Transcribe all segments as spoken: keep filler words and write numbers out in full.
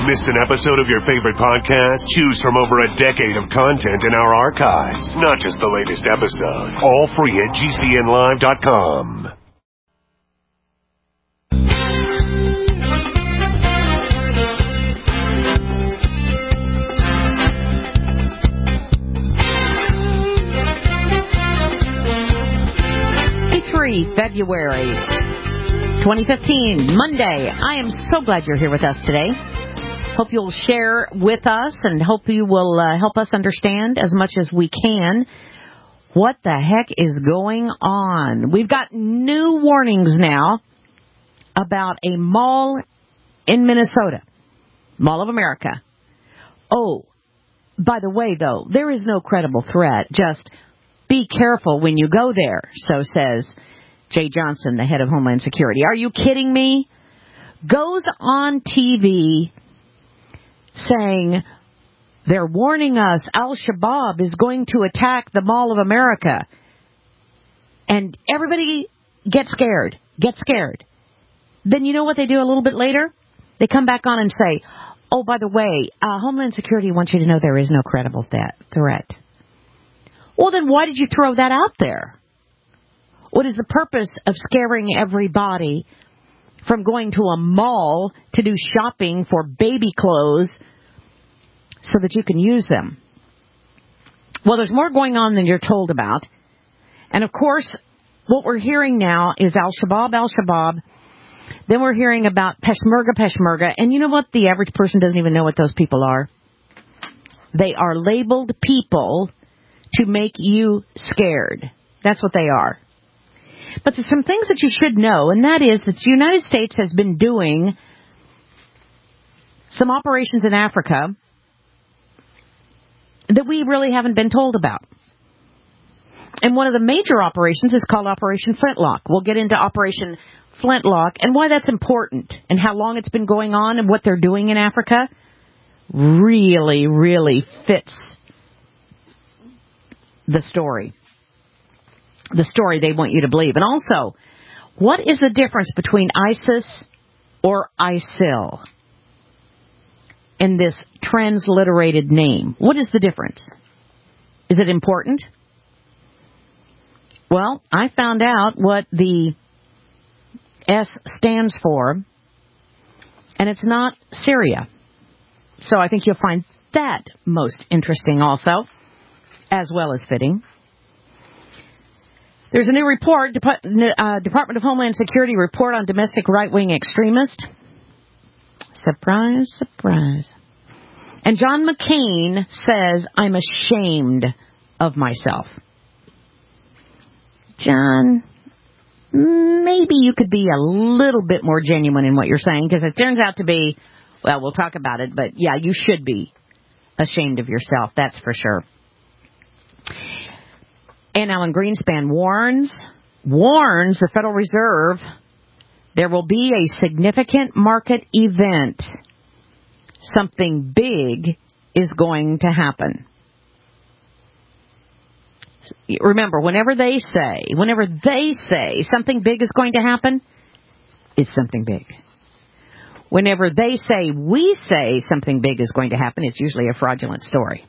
Missed an episode of your favorite podcast? Choose from over a decade of content in our archives, not just the latest episode. All free at G C N live dot com. February twenty fifteen, Monday. I am so glad you're here with us today. Hope you'll share with us and hope you will uh, help us understand as much as we can what the heck is going on. We've got new warnings now about a mall in Minnesota, Mall of America. Oh, by the way, though, there is no credible threat. Just be careful when you go there, so says Jay Johnson, the head of Homeland Security. Are you kidding me? Goes on T V saying they're warning us Al-Shabaab is going to attack the Mall of America. And everybody gets scared, gets scared. Then you know what they do a little bit later? They come back on and say, oh, by the way, uh, Homeland Security wants you to know there is no credible th- threat. Well, then why did you throw that out there? What is the purpose of scaring everybody from going to a mall to do shopping for baby clothes so that you can use them? Well, there's more going on than you're told about. And, of course, what we're hearing now is Al-Shabaab, Al-Shabaab. Then we're hearing about Peshmerga, Peshmerga. And you know what? The average person doesn't even know what those people are. They are labeled people to make you scared. That's what they are. But there's some things that you should know, and that is that the United States has been doing some operations in Africa that we really haven't been told about. And one of the major operations is called Operation Flintlock. We'll get into Operation Flintlock and why that's important and how long it's been going on and what they're doing in Africa. Really, really fits the story. The story they want you to believe. And also, what is the difference between ISIS or ISIL in this transliterated name? What is the difference? Is it important? Well, I found out what the S stands for, and it's not Syria. So I think you'll find that most interesting also, as well as fitting. There's a new report, Dep- uh, Department of Homeland Security report on domestic right-wing extremists. Surprise, surprise. And John McCain says, I'm ashamed of myself. John, maybe you could be a little bit more genuine in what you're saying, because it turns out to be, well, we'll talk about it, but yeah, you should be ashamed of yourself, that's for sure. And Alan Greenspan warns, warns the Federal Reserve there will be a significant market event. Something big is going to happen. Remember, whenever they say, whenever they say something big is going to happen, it's something big. Whenever they say, we say something big is going to happen, it's usually a fraudulent story.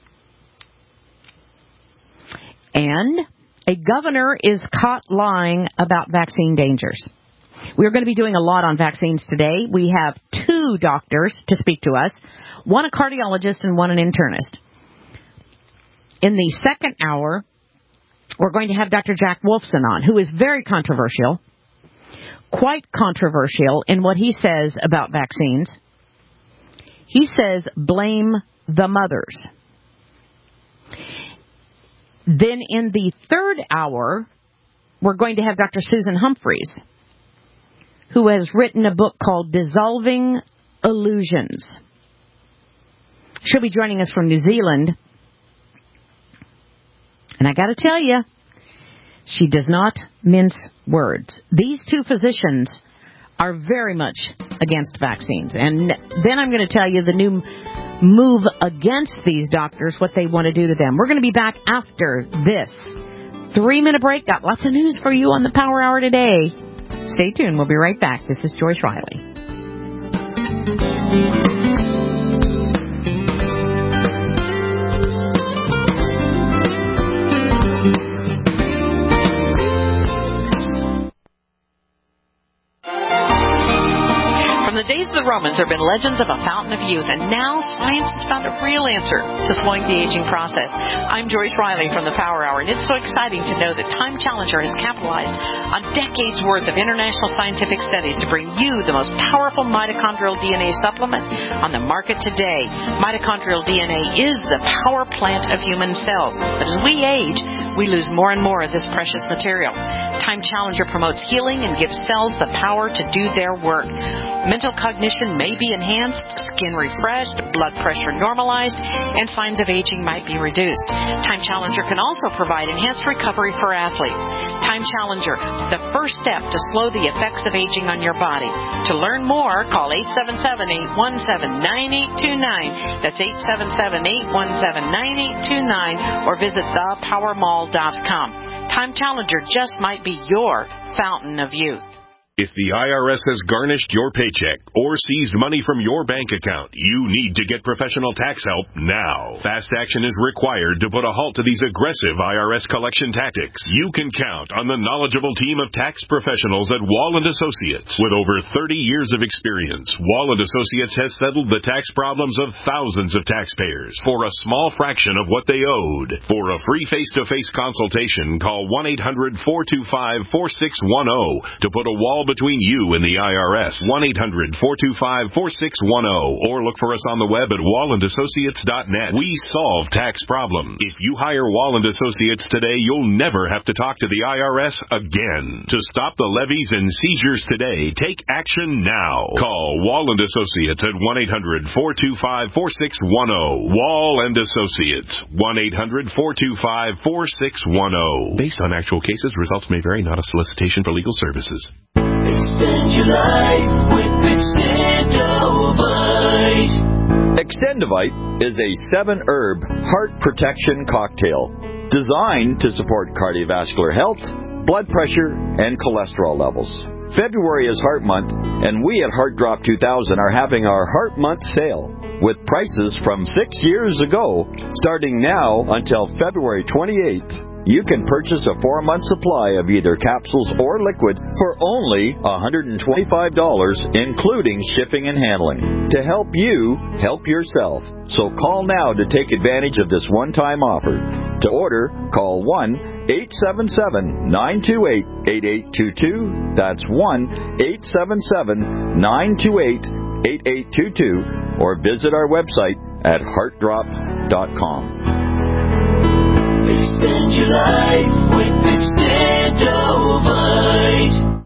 And a governor is caught lying about vaccine dangers. We're going to be doing a lot on vaccines today. We have two doctors to speak to us, one a cardiologist and one an internist. In the second hour, we're going to have Doctor Jack Wolfson on, who is very controversial, quite controversial in what he says about vaccines. He says, blame the mothers. Then in the third hour, we're going to have Doctor Susan Humphreys, who has written a book called Dissolving Illusions. She'll be joining us from New Zealand. And I got to tell you, she does not mince words. These two physicians are very much against vaccines. And then I'm going to tell you the new move against these doctors, what they want to do to them. We're going to be back after this three-minute break. Got lots of news for you on the Power Hour today. Stay tuned. We'll be right back. This is Joyce Riley. Romans, there have been legends of a fountain of youth, and now science has found a real answer to slowing the aging process. I'm Joyce Riley from the Power Hour, and it's so exciting to know that Time Challenger has capitalized on decades worth of international scientific studies to bring you the most powerful mitochondrial D N A supplement on the market today. Mitochondrial D N A is the power plant of human cells, but as we age, we lose more and more of this precious material. Time Challenger promotes healing and gives cells the power to do their work. Mental cognition may be enhanced, skin refreshed, blood pressure normalized, and signs of aging might be reduced. Time Challenger can also provide enhanced recovery for athletes. Time Challenger, the first step to slow the effects of aging on your body. To learn more, call eight seven seven, eight one seven, nine eight two nine. That's eight seven seven, eight one seven, nine eight two nine, or visit the power mall dot com. Time Challenger just might be your fountain of youth. If the I R S has garnished your paycheck or seized money from your bank account, you need to get professional tax help now. Fast action is required to put a halt to these aggressive I R S collection tactics. You can count on the knowledgeable team of tax professionals at Wall and Associates. With over thirty years of experience, Wall and Associates has settled the tax problems of thousands of taxpayers for a small fraction of what they owed. For a free face-to-face consultation, call one eight hundred, four two five, four six one zero to put a wall between you and the I R S. one eight hundred, four two five, four six one zero, or look for us on the web at wall and associates dot net. We solve tax problems. If you hire Wall and Associates today, you'll never have to talk to the I R S again. To stop the levies and seizures today, take action now. Call Wall and Associates at one eight hundred, four two five, four six one zero. Wall and Associates, one eight hundred, four two five, four six one zero. Based on actual cases, results may vary, not a solicitation for legal services. Extend your life with Extendovite. Extendovite is a seven-herb heart protection cocktail designed to support cardiovascular health, blood pressure, and cholesterol levels. February is Heart Month, and we at Heart Drop two thousand are having our Heart Month sale with prices from six years ago, starting now until February twenty-eighth. You can purchase a four-month supply of either capsules or liquid for only one hundred twenty-five dollars, including shipping and handling, to help you help yourself. So call now to take advantage of this one-time offer. To order, call one eight seven seven, nine two eight, eight eight two two. That's one eight seven seven, nine two eight, eight eight two two, or visit our website at heart drop dot com. Extend your life with Extendovite.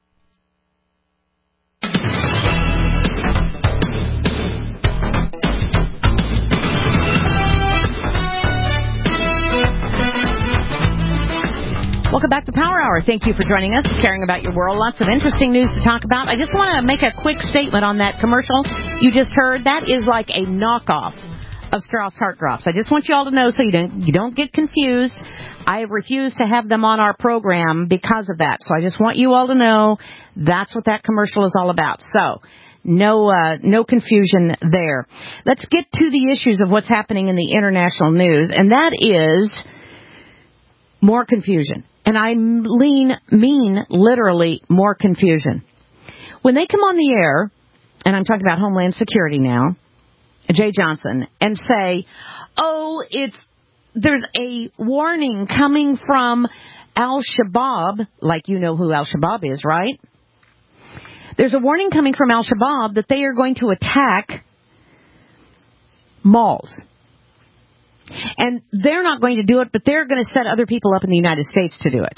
Welcome back to Power Hour. Thank you for joining us, caring about your world. Lots of interesting news to talk about. I just want to make a quick statement on that commercial you just heard. That is like a knockoff of Strauss Heart Drops. I just want you all to know so you don't you don't get confused. I refuse to have them on our program because of that. So I just want you all to know that's what that commercial is all about. So no uh, no confusion there. Let's get to the issues of what's happening in the international news, and that is more confusion. And I lean, mean literally more confusion. When they come on the air, and I'm talking about Homeland Security now, Jay Johnson, and say, oh, it's there's a warning coming from Al-Shabaab, like you know who Al-Shabaab is, right? There's a warning coming from Al-Shabaab that they are going to attack malls. And they're not going to do it, but they're going to set other people up in the United States to do it.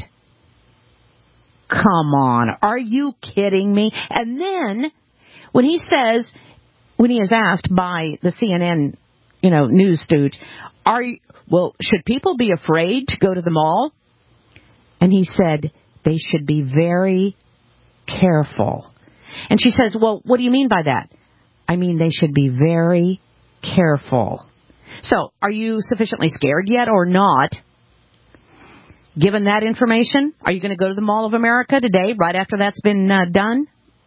Come on. Are you kidding me? And then when he says, when he is asked by the C N N, you know, news stooge, are you, well, should people be afraid to go to the mall? And he said, they should be very careful. And she says, well, what do you mean by that? I mean, they should be very careful. So, are you sufficiently scared yet or not? Given that information, are you going to go to the Mall of America today, right after that's been uh, done?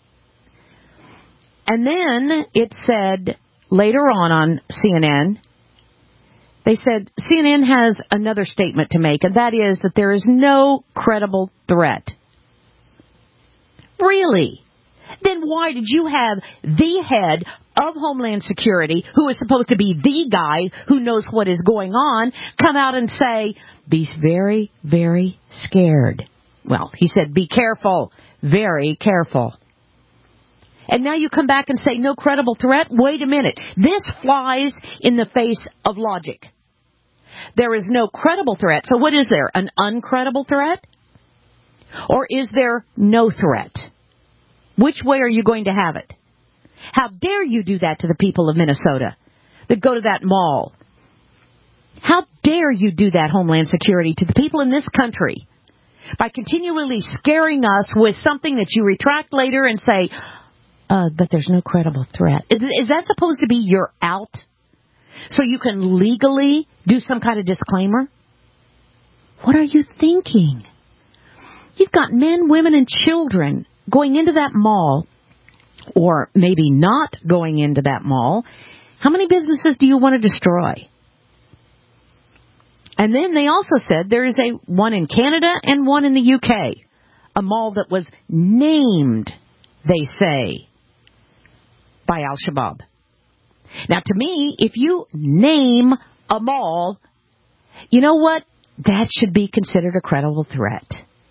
And then it said later on on C N N, they said C N N has another statement to make, and that is that there is no credible threat. Really? then why did you have the head of Homeland Security, who is supposed to be the guy who knows what is going on, come out and say, be very, very scared? Well, he said, be careful, very careful. And now you come back and say, no credible threat? Wait a minute. This flies in the face of logic. There is no credible threat. So what is there? An uncredible threat? Or is there no threat? Which way are you going to have it? How dare you do that to the people of Minnesota that go to that mall? How dare you do that, Homeland Security, to the people in this country by continually scaring us with something that you retract later and say, uh, but there's no credible threat. Is, is that supposed to be your out? So you can legally do some kind of disclaimer? What are you thinking? You've got men, women, and children going into that mall, or maybe not going into that mall. How many businesses do you want to destroy? And then they also said there is a one in Canada and one in the U K, a mall that was named, they say, by Al-Shabaab. Now, to me, if you name a mall, you know what? That should be considered a credible threat.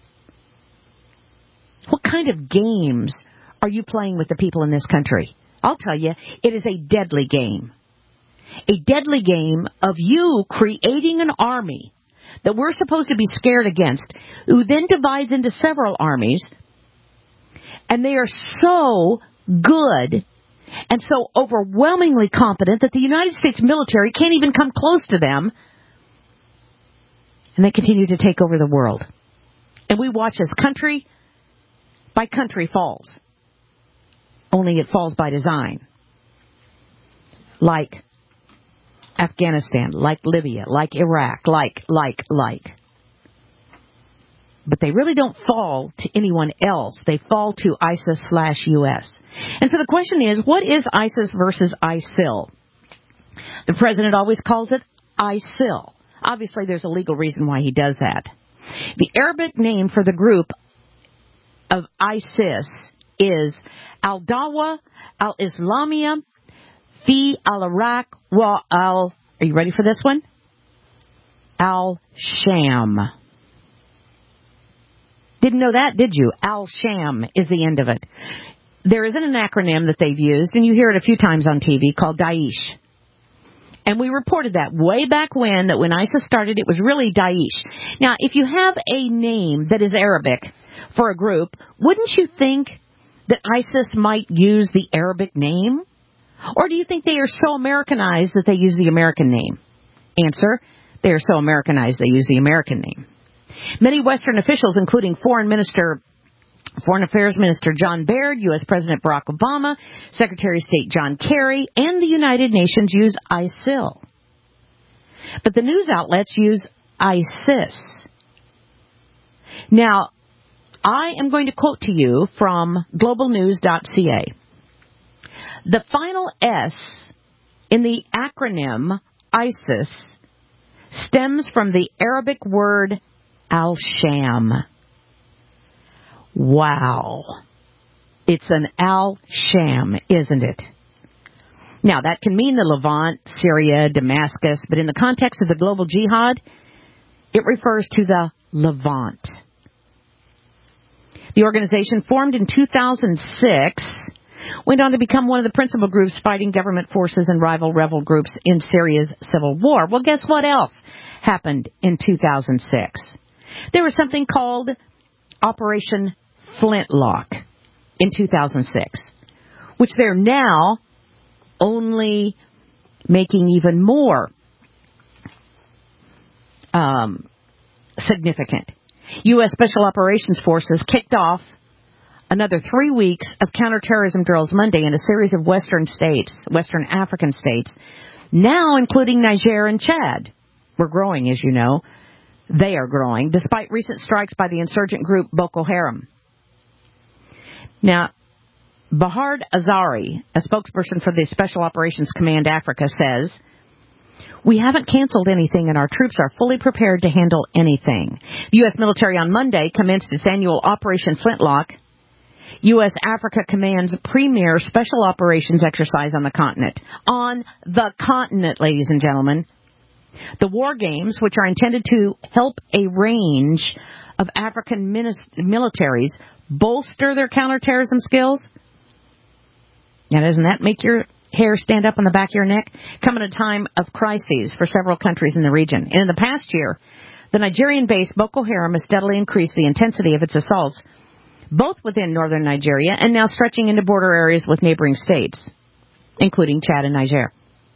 What kind of games are you playing with the people in this country? I'll tell you, it is a deadly game. A deadly game of you creating an army that we're supposed to be scared against, who then divides into several armies, and they are so good and so overwhelmingly competent that the United States military can't even come close to them, and they continue to take over the world. And we watch as country by country falls. Only it falls by design. Like Afghanistan, like Libya, like Iraq, like, like, like. But they really don't fall to anyone else. They fall to ISIS slash U S. And so the question is, what is ISIS versus ISIL? The president always calls it ISIL. Obviously, there's a legal reason why he does that. The Arabic name for the group of ISIS is Al-Dawa Al-Islamiyya Fi Al-Iraq Wa Al... Are you ready for this one? Al-Sham. Didn't know that, did you? Al-Sham is the end of it. There isn't an acronym that they've used, and you hear it a few times on T V, called Daesh. And we reported that way back when, that when ISIS started, it was really Daesh. Now, if you have a name that is Arabic for a group, wouldn't you think that ISIS might use the Arabic name? Or do you think they are so Americanized that they use the American name? Answer, they are so Americanized they use the American name. Many Western officials, including Foreign Minister, Foreign Affairs Minister John Baird, U S President Barack Obama, Secretary of State John Kerry, and the United Nations use ISIL. But the news outlets use ISIS. Now, I am going to quote to you from global news dot c a. The final S in the acronym ISIS stems from the Arabic word Al-Sham. Wow. It's an Al-Sham, isn't it? Now, that can mean the Levant, Syria, Damascus, but in the context of the global jihad, it refers to the Levant. The organization, formed in two thousand six, went on to become one of the principal groups fighting government forces and rival rebel groups in Syria's civil war. Well, guess what else happened in two thousand six? There was something called Operation Flintlock in two thousand six, which they're now only making even more um, significant. U S Special Operations Forces kicked off another three weeks of counterterrorism drills Monday in a series of Western states, Western African states, now including Niger and Chad. We're growing, as you know. They are growing, despite recent strikes by the insurgent group Boko Haram. Now, Bahard Azari, a spokesperson for the Special Operations Command Africa, says, "We haven't canceled anything, and our troops are fully prepared to handle anything." The U S military on Monday commenced its annual Operation Flintlock, U S. Africa Command's premier special operations exercise on the continent. On the continent, ladies and gentlemen. The war games, which are intended to help a range of African minis- militaries bolster their counterterrorism skills. Now, doesn't that make your hair stand up on the back of your neck? Come at a time of crises for several countries in the region. And in the past year, the Nigerian-based Boko Haram has steadily increased the intensity of its assaults, both within northern Nigeria and now stretching into border areas with neighboring states, including Chad and Niger,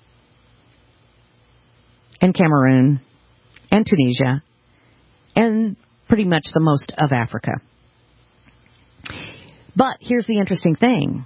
and Cameroon, and Tunisia, and pretty much the most of Africa. But here's the interesting thing.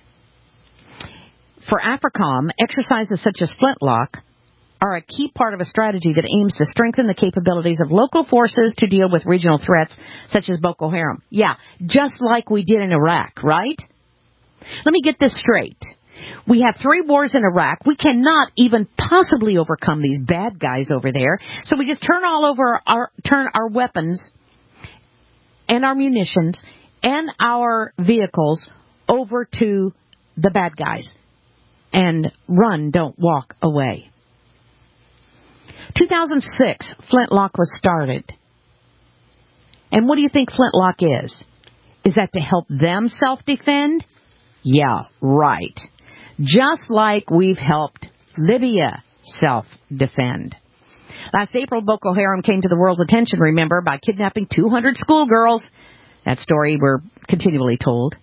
For AFRICOM, exercises such as Flintlock are a key part of a strategy that aims to strengthen the capabilities of local forces to deal with regional threats such as Boko Haram. Yeah, just like we did in Iraq, right? Let me get this straight. We have three wars in Iraq. We cannot even possibly overcome these bad guys over there. So we just turn all over our turn our weapons and our munitions and our vehicles over to the bad guys and run, don't walk away. two thousand six, Flintlock was started. And what do you think Flintlock is? Is that to help them self-defend? Yeah, right. Just like we've helped Libya self-defend. Last April, Boko Haram came to the world's attention, remember, by kidnapping two hundred schoolgirls. That story we're continually told.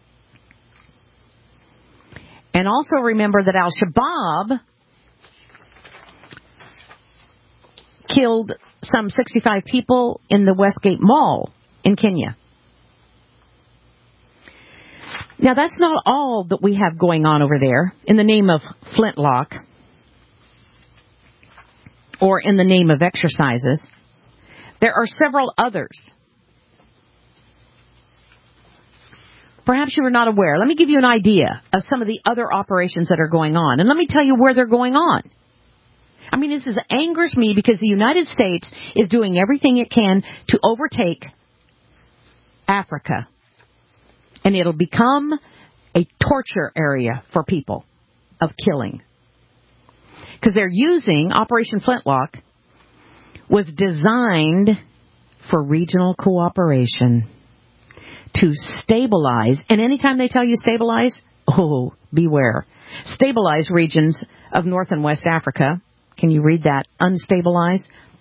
And also remember that Al-Shabaab killed some sixty-five people in the Westgate Mall in Kenya. Now, that's not all that we have going on over there in the name of Flintlock or in the name of exercises. There are several others. Perhaps you were not aware. Let me give you an idea of some of the other operations that are going on. And let me tell you where they're going on. I mean, this is, angers me because the United States is doing everything it can to overtake Africa. And it'll become a torture area for people of killing. Because they're using, Operation Flintlock was designed for regional cooperation to stabilize. And anytime they tell you stabilize, oh, beware. Stabilize regions of North and West Africa. Can you read that? Unstabilize.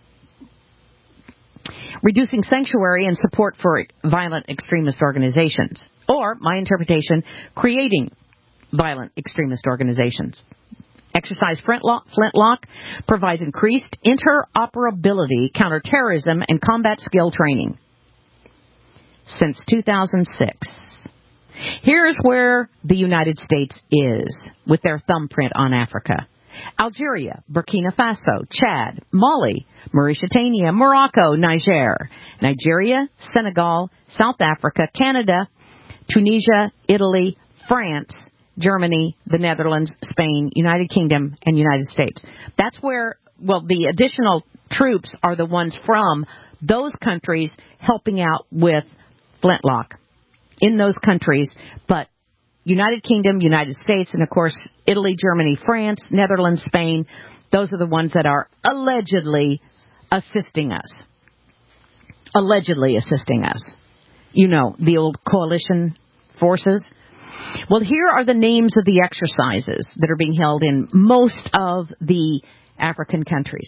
Reducing sanctuary and support for violent extremist organizations. Or, my interpretation, creating violent extremist organizations. Exercise Flintlock, Flintlock provides increased interoperability, counterterrorism, and combat skill training. Since two thousand six. Here's where the United States is with their thumbprint on Africa. Algeria, Burkina Faso, Chad, Mali, Mauritania, Morocco, Niger, Nigeria, Senegal, South Africa, Canada, Tunisia, Italy, France, Germany, the Netherlands, Spain, United Kingdom, and United States. That's where, well, the additional troops are the ones from those countries helping out with Flintlock in those countries, but United Kingdom, United States, and of course, Italy, Germany, France, Netherlands, Spain, those are the ones that are allegedly assisting us. Allegedly assisting us. You know, the old coalition forces. Well, here are the names of the exercises that are being held in most of the African countries.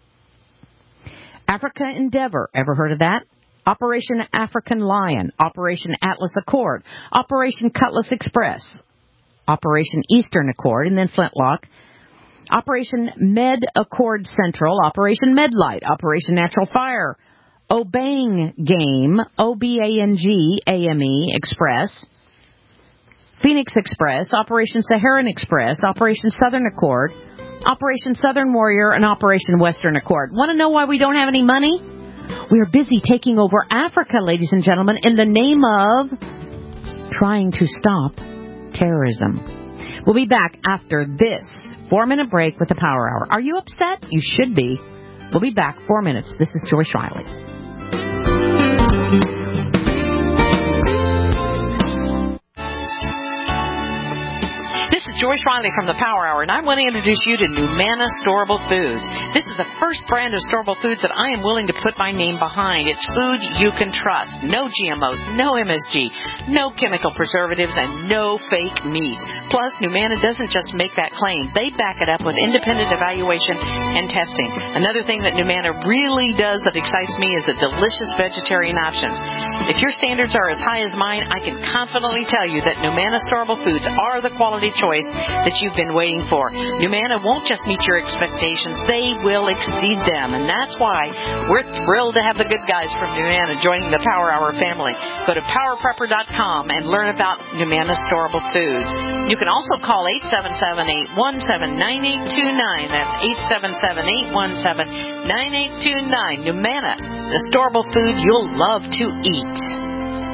Africa Endeavor, ever heard of that? Operation African Lion, Operation Atlas Accord, Operation Cutlass Express, Operation Eastern Accord, and then Flintlock, Operation Med Accord Central, Operation Medlight, Operation Natural Fire, Obang Game, O B A N G A M E Express, Phoenix Express, Operation Saharan Express, Operation Southern Accord, Operation Southern Warrior, and Operation Western Accord. Want to know why we don't have any money? We are busy taking over Africa, ladies and gentlemen, in the name of trying to stop terrorism. We'll be back after this four-minute break with the Power Hour. Are you upset? You should be. We'll be back four minutes. This is Joyce Riley. This is Joyce Riley from the Power Hour, and I want to introduce you to Numana Storable Foods. This is the first brand of storable foods that I am willing to put my name behind. It's food you can trust. No G M Os, no M S G, no chemical preservatives, and no fake meat. Plus, Numana doesn't just make that claim. They back it up with independent evaluation and testing. Another thing that Numana really does that excites me is the delicious vegetarian options. If your standards are as high as mine, I can confidently tell you that Numana Storable Foods are the quality choice that you've been waiting for. Numana won't just meet your expectations, they will exceed them. And that's why we're thrilled to have the good guys from Numana joining the Power Hour family. Go to power prepper dot com and learn about Numana Storable Foods. You can also call eight seven seven, eight one seven, nine eight two nine. That's eight seven seven, eight one seven, nine eight two nine. Numana, the storable food you'll love to eat.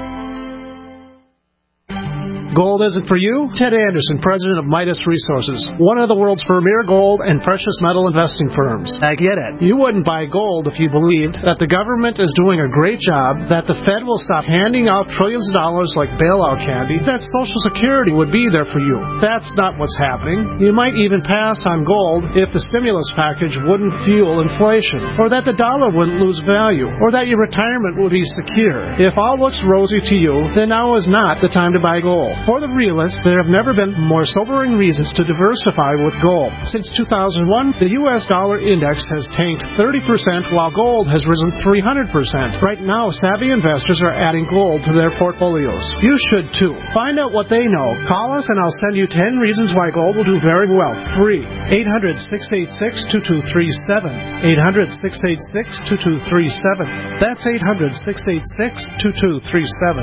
Gold isn't for you? Ted Anderson, president of Midas Resources, one of the world's premier gold and precious metal investing firms. I get it. You wouldn't buy gold if you believed that the government is doing a great job, that the Fed will stop handing out trillions of dollars like bailout candy, that Social Security would be there for you. That's not what's happening. You might even pass on gold if the stimulus package wouldn't fuel inflation, or that the dollar wouldn't lose value, or that your retirement would be secure. If all looks rosy to you, then now is not the time to buy gold. For the realist, there have never been more sobering reasons to diversify with gold. Since two thousand one, the U S dollar index has tanked thirty percent while gold has risen three hundred percent. Right now, savvy investors are adding gold to their portfolios. You should too. Find out what they know. Call us and I'll send you ten reasons why gold will do very well. Free. eight hundred, six eight six, two two three seven. eight hundred, six eight six, two two three seven. That's eight hundred, six eight six, two two three seven.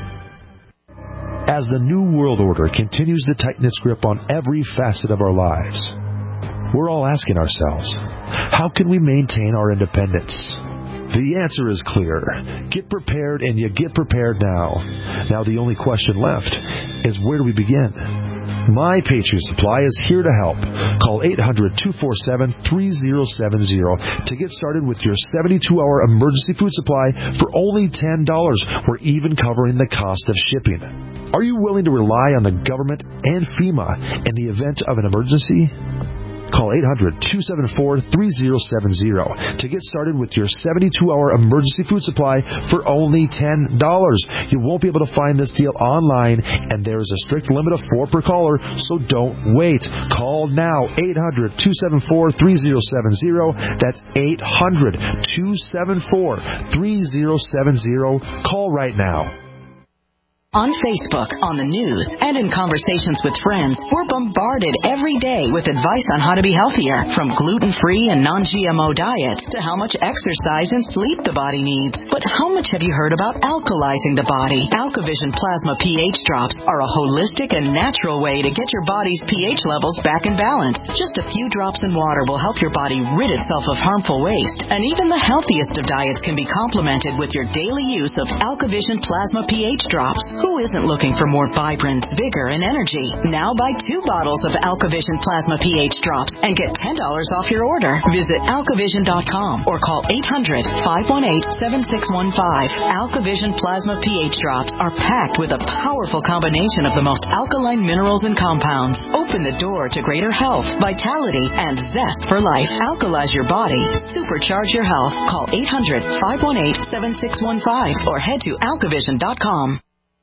As the New World Order continues to tighten its grip on every facet of our lives, we're all asking ourselves, how can we maintain our independence? The answer is clear. Get prepared, and you get prepared now. Now the only question left is, where do we begin? My Patriot Supply is here to help. Call eight hundred, two four seven, three zero seven zero to get started with your seventy-two hour emergency food supply for only ten dollars. We're even covering the cost of shipping. Are you willing to rely on the government and FEMA in the event of an emergency? Call eight hundred, two seven four, three zero seven zero to get started with your seventy-two hour emergency food supply for only ten dollars. You won't be able to find this deal online, and there is a strict limit of four per caller, so don't wait. Call now, eight hundred, two seven four, three zero seven zero. That's eight hundred, two seven four, three zero seven zero. Call right now. On Facebook, on the news, and in conversations with friends, we're bombarded every day with advice on how to be healthier, from gluten-free and non-G M O diets to how much exercise and sleep the body needs. But how much have you heard about alkalizing the body? AlkaVision Plasma pH drops are a holistic and natural way to get your body's pH levels back in balance. Just a few drops in water will help your body rid itself of harmful waste. And even the healthiest of diets can be complemented with your daily use of AlkaVision Plasma pH drops. Who isn't looking for more vibrance, vigor, and energy? Now buy two bottles of AlkaVision Plasma pH drops and get ten dollars off your order. Visit alkavision dot com or call eight hundred, five one eight, seven six one five. AlkaVision Plasma pH drops are packed with a powerful combination of the most alkaline minerals and compounds. Open the door to greater health, vitality, and zest for life. Alkalize your body. Supercharge your health. Call eight hundred, five one eight, seven six one five or head to alkavision dot com.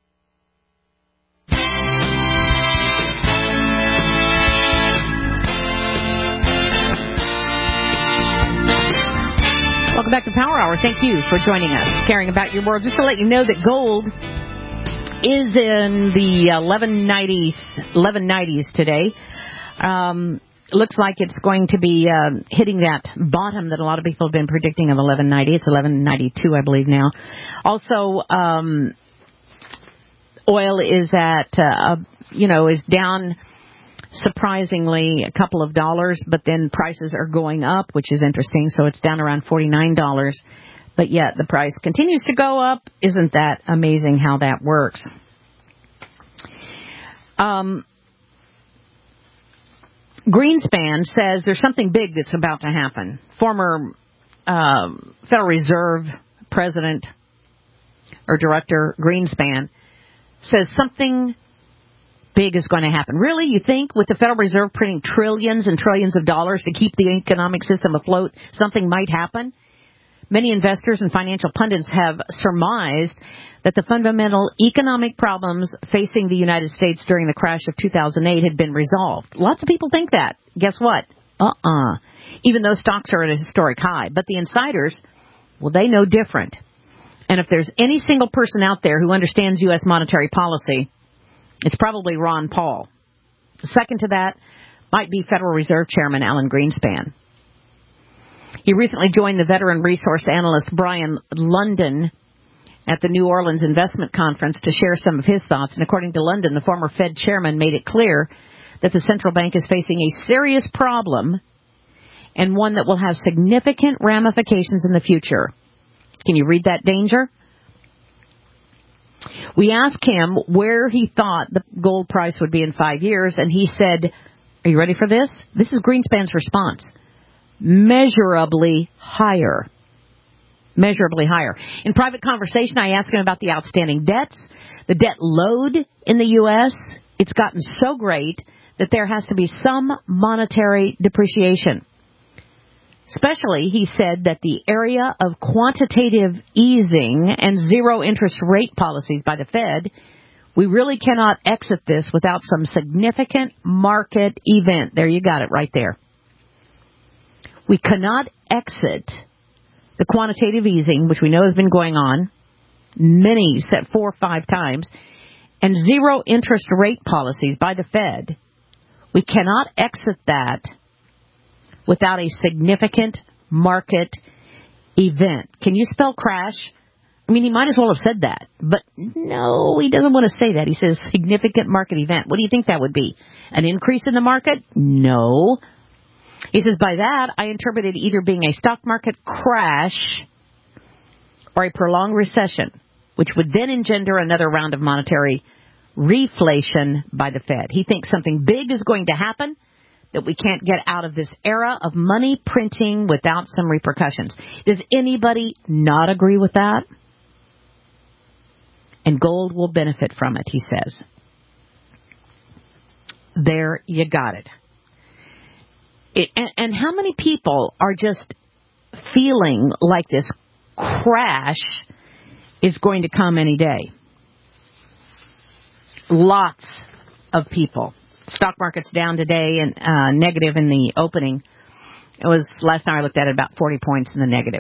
Welcome back to Power Hour. Thank you for joining us, caring about your world. Just to let you know that gold is in the eleven nineties today. Um, looks like it's going to be uh, hitting that bottom that a lot of people have been predicting of eleven ninety. It's eleven ninety-two, I believe, now. Also, um, oil is at, uh, you know, is down surprisingly a couple of dollars, but then prices are going up, which is interesting. So it's down around forty-nine dollars, but yet the price continues to go up. Isn't that amazing how that works? Um, Greenspan says there's something big that's about to happen. Former uh, Federal Reserve President or Director Greenspan says something big is going to happen. Really, you think with the Federal Reserve printing trillions and trillions of dollars to keep the economic system afloat, something might happen? Many investors and financial pundits have surmised that the fundamental economic problems facing the United States during the crash of two thousand eight had been resolved. Lots of people think that. Guess what? Uh-uh. Even though stocks are at a historic high. But the insiders, well, they know different. And if there's any single person out there who understands U S monetary policy, it's probably Ron Paul. Second to that might be Federal Reserve Chairman Alan Greenspan. He recently joined the veteran resource analyst Brian London at the New Orleans Investment Conference to share some of his thoughts. And according to London, the former Fed chairman made it clear that the central bank is facing a serious problem and one that will have significant ramifications in the future. Can you read that danger? We asked him where he thought the gold price would be in five years, and he said, are you ready for this? This is Greenspan's response. Measurably higher. Measurably higher. In private conversation, I asked him about the outstanding debts, the debt load in the U S. It's gotten so great that there has to be some monetary depreciation. Especially, he said that the area of quantitative easing and zero interest rate policies by the Fed, we really cannot exit this without some significant market event. There, you got it right there. We cannot exit the quantitative easing, which we know has been going on, many, said four or five times, and zero interest rate policies by the Fed. We cannot exit that without a significant market event. Can you spell crash? I mean, he might as well have said that. But no, he doesn't want to say that. He says significant market event. What do you think that would be? An increase in the market? No. He says, by that, I interpreted either being a stock market crash or a prolonged recession, which would then engender another round of monetary reflation by the Fed. He thinks something big is going to happen, that we can't get out of this era of money printing without some repercussions. Does anybody not agree with that? And gold will benefit from it, he says. There you got it. it and, and how many people are just feeling like this crash is going to come any day? Lots of people. Stock market's down today and uh, negative in the opening. It was, last time I looked at it, about forty points in the negative.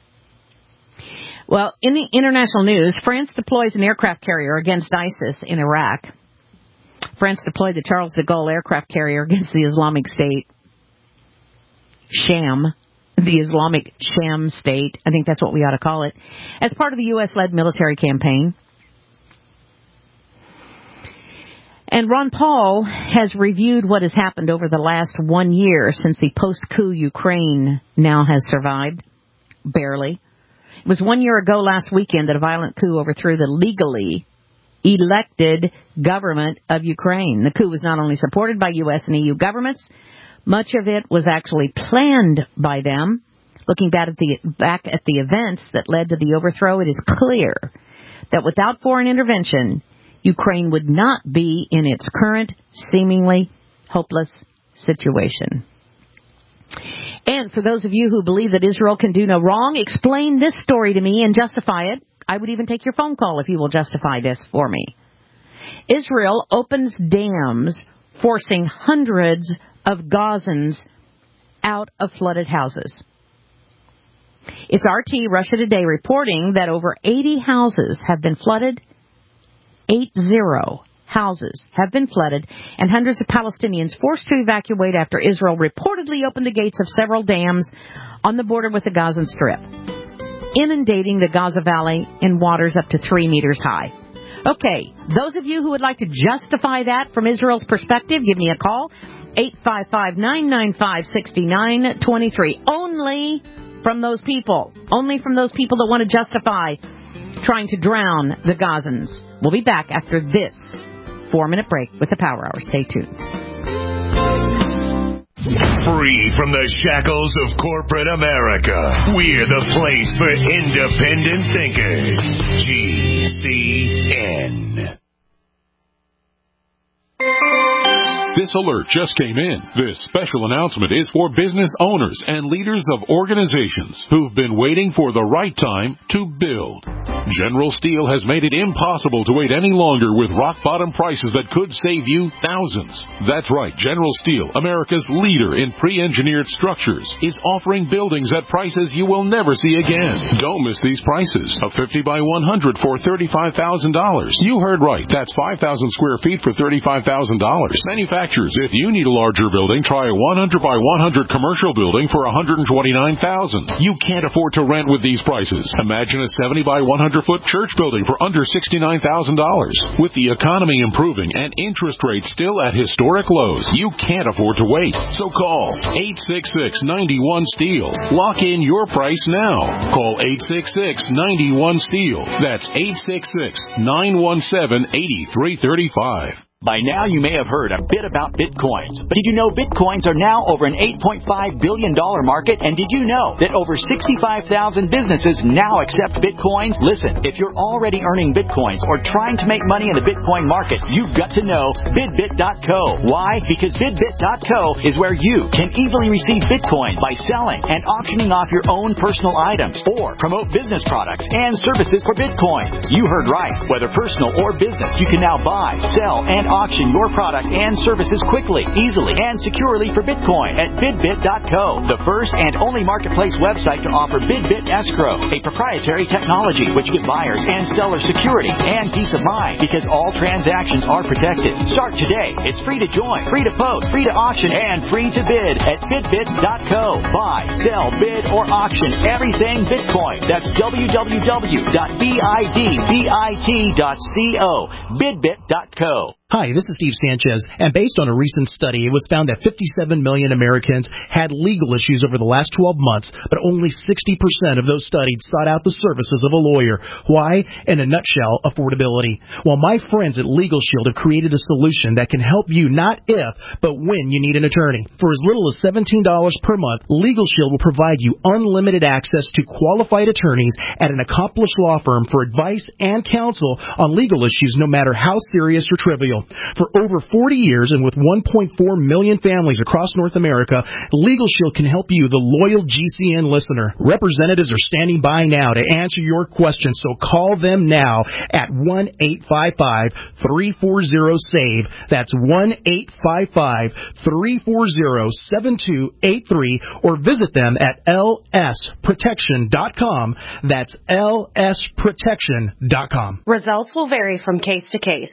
Well, in the international news, France deploys an aircraft carrier against ISIS in Iraq. France deployed the Charles de Gaulle aircraft carrier against the Islamic State sham, the Islamic sham state. I think that's what we ought to call it, as part of the U S-led military campaign. And Ron Paul has reviewed what has happened over the last one year since the post-coup Ukraine now has survived, barely. It was one year ago last weekend that a violent coup overthrew the legally elected government of Ukraine. The coup was not only supported by U S and E U governments, much of it was actually planned by them. Looking back at the, back at the events that led to the overthrow, it is clear that without foreign intervention, Ukraine would not be in its current, seemingly hopeless situation. And for those of you who believe that Israel can do no wrong, explain this story to me and justify it. I would even take your phone call if you will justify this for me. Israel opens dams, forcing hundreds of Gazans out of flooded houses. It's R T Russia Today reporting that over eighty houses have been flooded. Eight zero houses have been flooded, and hundreds of Palestinians forced to evacuate after Israel reportedly opened the gates of several dams on the border with the Gaza Strip, inundating the Gaza Valley in waters up to three meters high. Okay, those of you who would like to justify that from Israel's perspective, give me a call, eight five five, nine nine five, six nine two three. Only from those people, only from those people that want to justify trying to drown the Gazans. We'll be back after this four-minute break with the Power Hour. Stay tuned. Free from the shackles of corporate America, we're the place for independent thinkers. G C N. This alert just came in. This special announcement is for business owners and leaders of organizations who've been waiting for the right time to build. General Steel has made it impossible to wait any longer with rock-bottom prices that could save you thousands. That's right, General Steel, America's leader in pre-engineered structures, is offering buildings at prices you will never see again. Don't miss these prices. A fifty by one hundred for thirty-five thousand dollars. You heard right. That's five thousand square feet for thirty-five thousand dollars. Manufacturers, if you need a larger building, try a one hundred by one hundred commercial building for one hundred twenty-nine thousand dollars. You can't afford to rent with these prices. Imagine a seventy by one hundred foot church building for under sixty-nine thousand dollars. With the economy improving and interest rates still at historic lows, you can't afford to wait. So call eight six six, nine one, STEEL. Lock in your price now. Call eight six six, nine one, STEEL. That's eight six six, nine one seven, eight three three five. By now, you may have heard a bit about Bitcoins. But did you know Bitcoins are now over an eight point five billion dollars market? And did you know that over sixty-five thousand businesses now accept Bitcoins? Listen, if you're already earning Bitcoins or trying to make money in the Bitcoin market, you've got to know Bidbit dot co. Why? Because Bidbit dot co is where you can easily receive Bitcoins by selling and auctioning off your own personal items or promote business products and services for Bitcoins. You heard right. Whether personal or business, you can now buy, sell, and auction your product and services quickly, easily, and securely for Bitcoin at Bidbit dot co, the first and only marketplace website to offer Bidbit Escrow, a proprietary technology which gives buyers and sellers security and peace of mind because all transactions are protected. Start today. It's free to join, free to post, free to auction, and free to bid at Bidbit dot co. Buy, sell, bid, or auction everything Bitcoin. That's w w w dot bidbit dot co. Bidbit dot co. Hi, this is Steve Sanchez, and based on a recent study, it was found that fifty-seven million Americans had legal issues over the last twelve months, but only sixty percent of those studied sought out the services of a lawyer. Why? In a nutshell, affordability. Well, my friends at Legal Shield have created a solution that can help you not if, but when you need an attorney. For as little as seventeen dollars per month, Legal Shield will provide you unlimited access to qualified attorneys at an accomplished law firm for advice and counsel on legal issues, no matter how serious or trivial. For over forty years and with one point four million families across North America, Legal Shield can help you, the loyal G C N listener. Representatives are standing by now to answer your questions, so call them now at one eight five five, three four zero, SAVE. That's one eight five five, three four zero, seven two eight three, or visit them at L S protection dot com. That's L S protection dot com. Results will vary from case to case.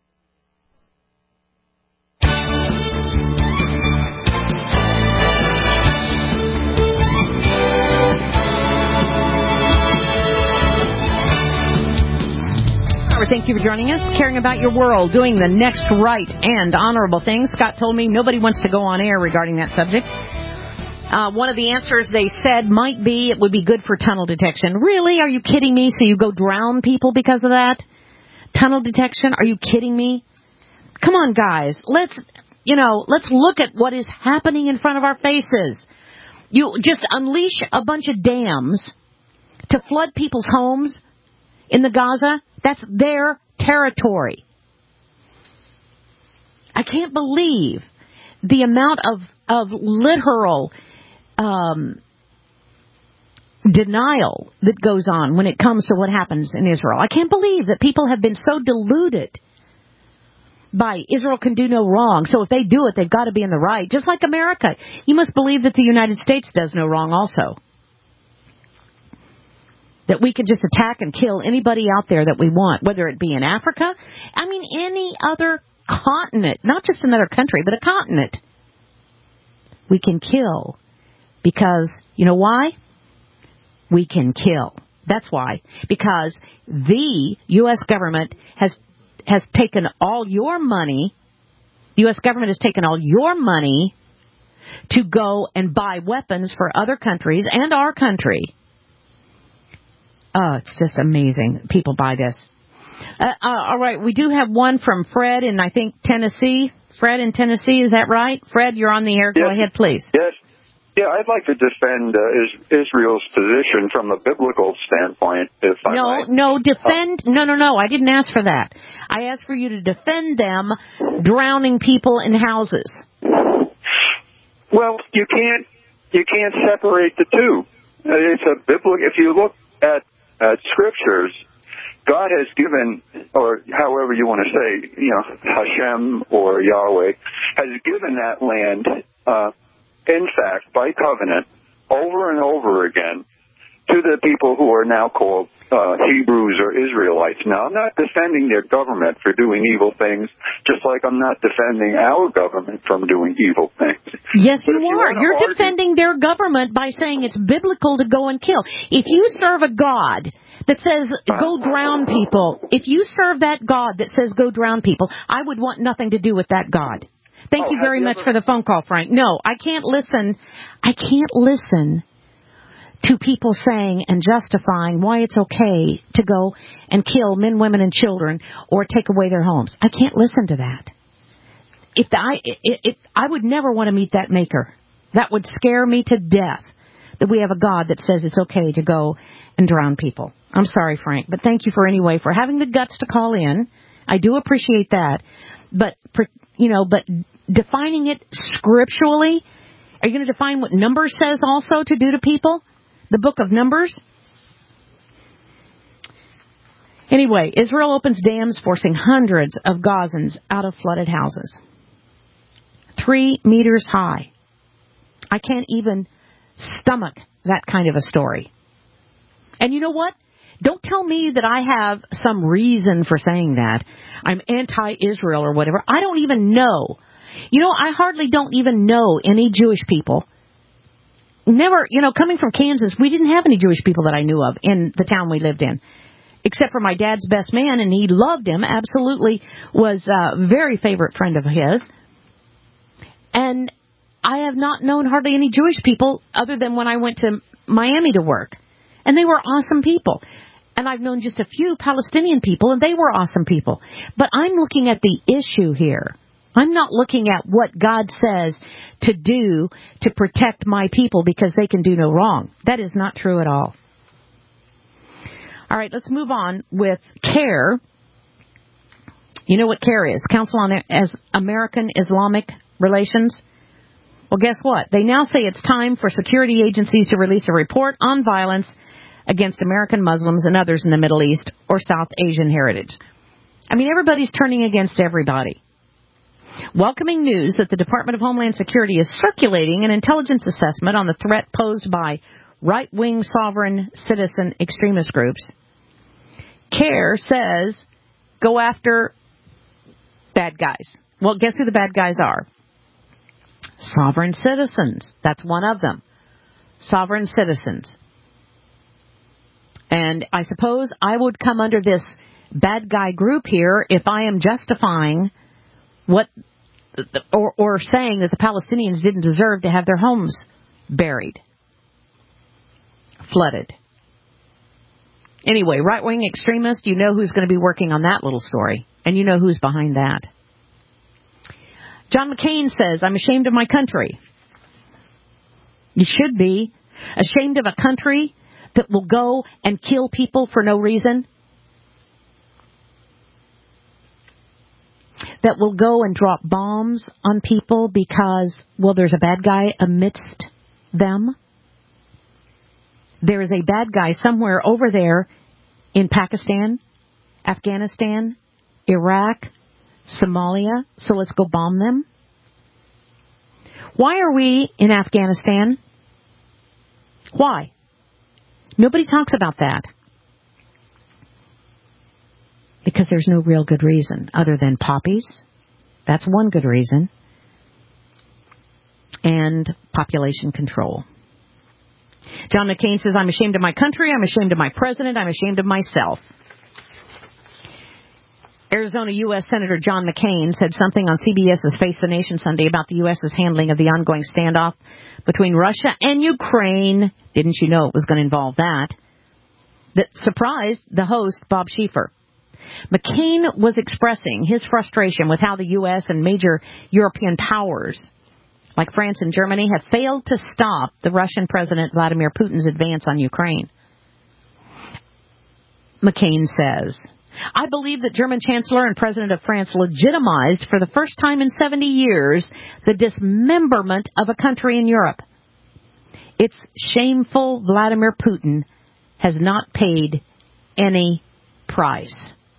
Thank you for joining us, caring about your world, doing the next right and honorable thing. Scott told me nobody wants to go on air regarding that subject. Uh, one of the answers they said might be it would be good for tunnel detection. Really? Are you kidding me? So you go drown people because of that? Tunnel detection? Are you kidding me? Come on, guys. Let's, you know, let's look at what is happening in front of our faces. You just unleash a bunch of dams to flood people's homes in the Gaza. That's their territory. I can't believe the amount of, of literal um, denial that goes on when it comes to what happens in Israel. I can't believe that people have been so deluded by Israel can do no wrong. So if they do it, they've got to be in the right. Just like America. You must believe that the United States does no wrong also. That we can just attack and kill anybody out there that we want, whether it be in Africa, I mean, any other continent, not just another country, but a continent. We can kill because, you know why? We can kill. That's why. Because the U S government has has taken all your money, the U S government has taken all your money to go and buy weapons for other countries and our country. Oh, it's just amazing. People buy this. Uh, uh, all right, we do have one from Fred in, I think, Tennessee. Fred in Tennessee, is that right? Fred, you're on the air. Go yes. ahead, please. Yes. Yeah, I'd like to defend uh, is, Israel's position from a biblical standpoint. If I no, might. no, defend. No, no, no. I didn't ask for that. I asked for you to defend them drowning people in houses. Well, you can't you can't separate the two. It's a biblical. If you look at, at scriptures, God has given, or however you want to say, you know, Hashem or Yahweh has given that land. Uh, in fact, by covenant, over and over again, to the people who are now called uh, Hebrews or Israelites. Now, I'm not defending their government for doing evil things, just like I'm not defending our government from doing evil things. Yes, you you are. You're argue, defending their government by saying it's biblical to go and kill. If you serve a God that says go drown people, if you serve that God that says go drown people, I would want nothing to do with that God. Thank oh, you very you much ever... for the phone call, Frank. No, I can't listen. I can't listen to people saying and justifying why it's okay to go and kill men, women, and children or take away their homes. I can't listen to that. If the, I, it, it, I would never want to meet that maker. That would scare me to death, that we have a God that says it's okay to go and drown people. I'm sorry, Frank, but thank you for anyway for having the guts to call in. I do appreciate that. But, you know, but defining it scripturally, are you going to define what Numbers says also to do to people? The book of Numbers? Anyway, Israel opens dams forcing hundreds of Gazans out of flooded houses. Three meters high. I can't even stomach that kind of a story. And you know what? Don't tell me that I have some reason for saying that. I'm anti-Israel or whatever. I don't even know. You know, I hardly don't even know any Jewish people. Never, you know, coming from Kansas, we didn't have any Jewish people that I knew of in the town we lived in. Except for my dad's best man, and he loved him, absolutely was a very favorite friend of his. And I have not known hardly any Jewish people other than when I went to Miami to work. And they were awesome people. And I've known just a few Palestinian people, and they were awesome people. But I'm looking at the issue here. I'm not looking at what God says to do to protect my people because they can do no wrong. That is not true at all. All right, let's move on with CARE. You know what CARE is? Council on as American Islamic Relations. Well, guess what? They now say it's time for security agencies to release a report on violence against American Muslims and others in the Middle East or South Asian heritage. I mean, everybody's turning against everybody. Welcoming news that the Department of Homeland Security is circulating an intelligence assessment on the threat posed by right-wing sovereign citizen extremist groups. CARE says go after bad guys. Well, guess who the bad guys are? Sovereign citizens. That's one of them. Sovereign citizens. And I suppose I would come under this bad guy group here if I am justifying what, or, or saying that the Palestinians didn't deserve to have their homes buried, flooded. Anyway, right-wing extremists, you know who's going to be working on that little story, and you know who's behind that. John McCain says, I'm ashamed of my country. You should be ashamed of a country that will go and kill people for no reason. That will go and drop bombs on people because, well, there's a bad guy amidst them. There is a bad guy somewhere over there in Pakistan, Afghanistan, Iraq, Somalia, so let's go bomb them. Why are we in Afghanistan? Why? Nobody talks about that. Because there's no real good reason other than poppies. That's one good reason. And population control. John McCain says, I'm ashamed of my country, I'm ashamed of my president, I'm ashamed of myself. Arizona U S Senator John McCain said something on C B S's Face the Nation Sunday about the U S's handling of the ongoing standoff between Russia and Ukraine. Didn't you know it was going to involve that? That surprised the host, Bob Schieffer. McCain was expressing his frustration with how the U S and major European powers like France and Germany, have failed to stop the Russian President Vladimir Putin's advance on Ukraine. McCain says, I believe that German Chancellor and President of France legitimized for the first time in seventy years the dismemberment of a country in Europe. It's shameful Vladimir Putin has not paid any price.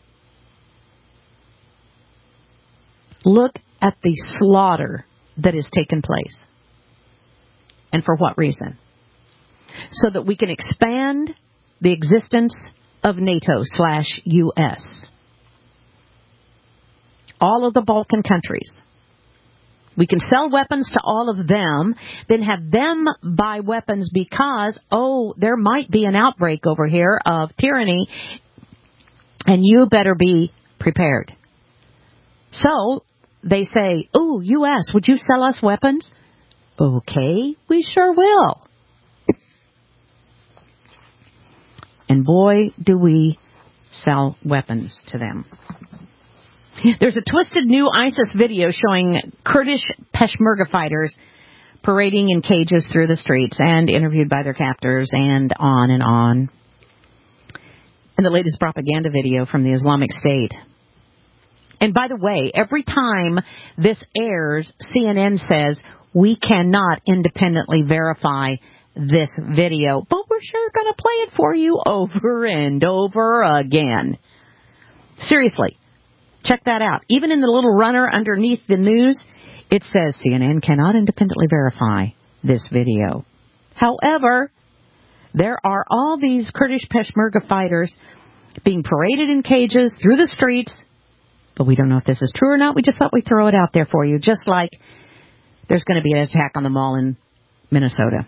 Look at the slaughter that has taken place. And for what reason? So that we can expand the existence of NATO slash U S. All of the Balkan countries. We can sell weapons to all of them, then have them buy weapons because, oh, there might be an outbreak over here of tyranny, and you better be prepared. So they say, oh, U S, would you sell us weapons? Okay, we sure will. And boy, do we sell weapons to them. There's a twisted new ISIS video showing Kurdish Peshmerga fighters parading in cages through the streets and interviewed by their captors, and on and on. And the latest propaganda video from the Islamic State. And by the way, every time this airs, C N N says, we cannot independently verify this video, but we're sure going to play it for you over and over again. Seriously, check that out. Even in the little runner underneath the news, it says C N N cannot independently verify this video. However, there are all these Kurdish Peshmerga fighters being paraded in cages through the streets, but we don't know if this is true or not. We just thought we'd throw it out there for you, just like there's going to be an attack on the mall in Minnesota.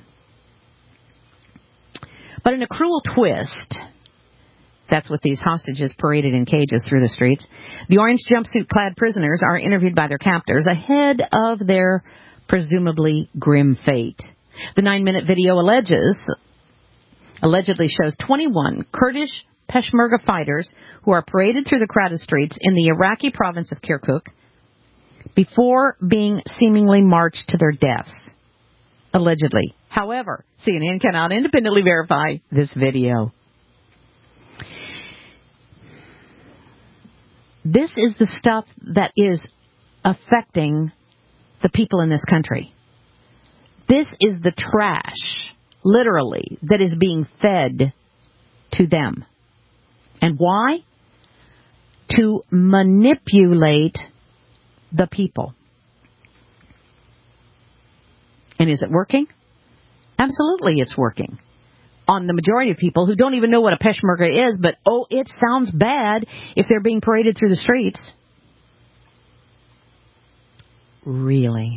But in a cruel twist, that's with these hostages paraded in cages through the streets, the orange jumpsuit-clad prisoners are interviewed by their captors ahead of their presumably grim fate. The nine-minute video alleges, allegedly shows twenty-one Kurdish Peshmerga fighters who are paraded through the crowded streets in the Iraqi province of Kirkuk before being seemingly marched to their deaths. Allegedly. However, C N N cannot independently verify this video. This is the stuff that is affecting the people in this country. This is the trash, literally, that is being fed to them. And why? To manipulate the people. And is it working? Absolutely it's working. On the majority of people who don't even know what a Peshmerga is, but, oh, it sounds bad if they're being paraded through the streets. Really?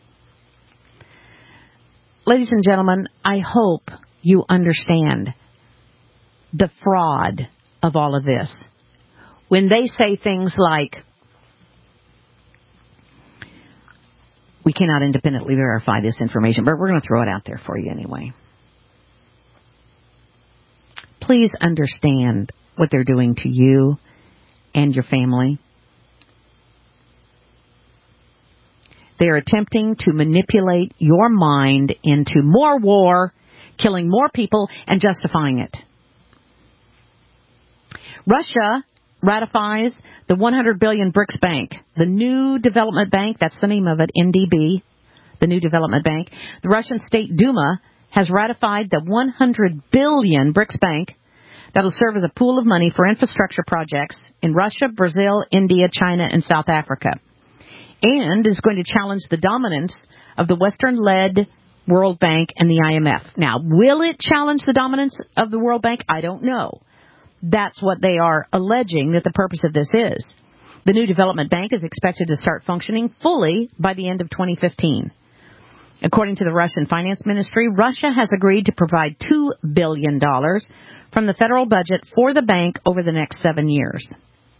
Ladies and gentlemen, I hope you understand the fraud of all of this. When they say things like, we cannot independently verify this information, but we're going to throw it out there for you anyway. Please understand what they're doing to you and your family. They are attempting to manipulate your mind into more war, killing more people, and justifying it. Russia ratifies the one hundred billion BRICS Bank, the New Development Bank, that's the name of it, N D B, the New Development Bank. The Russian State Duma has ratified the one hundred billion BRICS Bank that will serve as a pool of money for infrastructure projects in Russia, Brazil, India, China, and South Africa, and is going to challenge the dominance of the Western-led World Bank and the I M F. Now, will it challenge the dominance of the World Bank? I don't know. That's what they are alleging that the purpose of this is. The New Development Bank is expected to start functioning fully by the end of twenty fifteen. According to the Russian Finance Ministry, Russia has agreed to provide two billion dollars from the federal budget for the bank over the next seven years.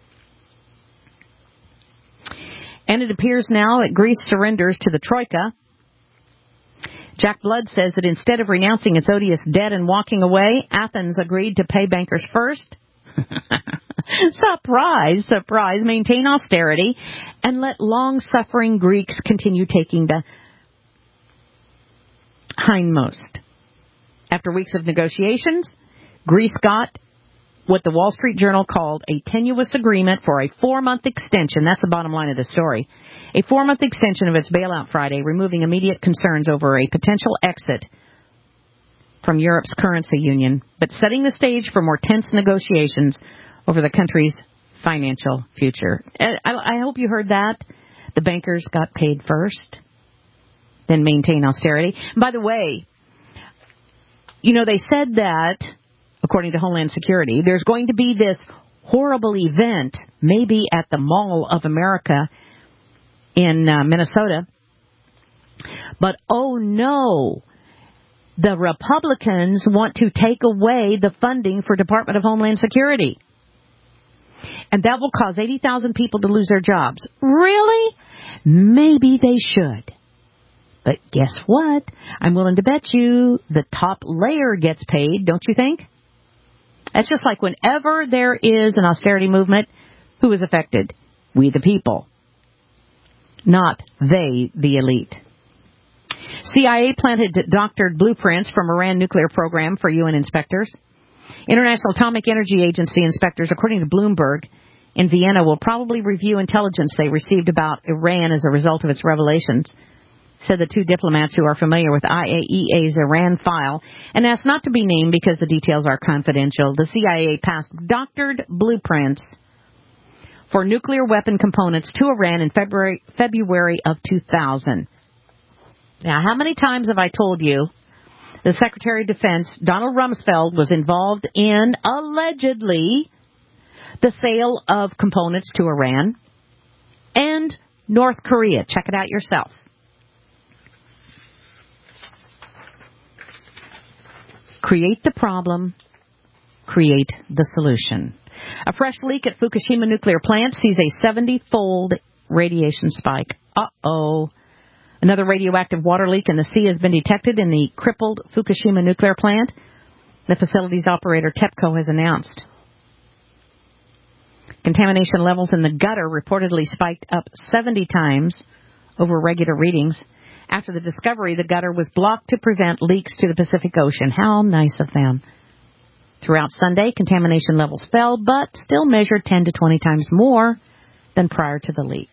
And it appears now that Greece surrenders to the Troika. Jack Blood says that instead of renouncing its odious debt and walking away, Athens agreed to pay bankers first. Surprise, surprise, maintain austerity, and let long-suffering Greeks continue taking the hindmost. After weeks of negotiations, Greece got what the Wall Street Journal called a tenuous agreement for a four-month extension. That's the bottom line of the story. A four-month extension of its bailout Friday, removing immediate concerns over a potential exit from Europe's currency union, but setting the stage for more tense negotiations over the country's financial future. I, I hope you heard that. The bankers got paid first, then maintain austerity. And by the way, you know, they said that, according to Homeland Security, there's going to be this horrible event, maybe at the Mall of America in uh, Minnesota. But, oh no, the Republicans want to take away the funding for Department of Homeland Security. And that will cause eighty thousand people to lose their jobs. Really? Maybe they should. But guess what? I'm willing to bet you the top layer gets paid, don't you think? That's just like whenever there is an austerity movement, who is affected? We the people. Not they, the elite. C I A planted doctored blueprints from Iran nuclear program for U N inspectors. International Atomic Energy Agency inspectors, according to Bloomberg, in Vienna will probably review intelligence they received about Iran as a result of its revelations, said the two diplomats who are familiar with I A E A's Iran file and asked not to be named because the details are confidential. The C I A passed doctored blueprints for nuclear weapon components to Iran in February, February of two thousand. Now, how many times have I told you the Secretary of Defense, Donald Rumsfeld, was involved in, allegedly, the sale of components to Iran and North Korea? Check it out yourself. Create the problem, create the solution. A fresh leak at Fukushima nuclear plant sees a seventy-fold radiation spike. Uh-oh. Another radioactive water leak in the sea has been detected in the crippled Fukushima nuclear plant, the facility's operator TEPCO has announced. Contamination levels in the gutter reportedly spiked up seventy times over regular readings. After the discovery, the gutter was blocked to prevent leaks to the Pacific Ocean. How nice of them. Throughout Sunday, contamination levels fell, but still measured ten to twenty times more than prior to the leak.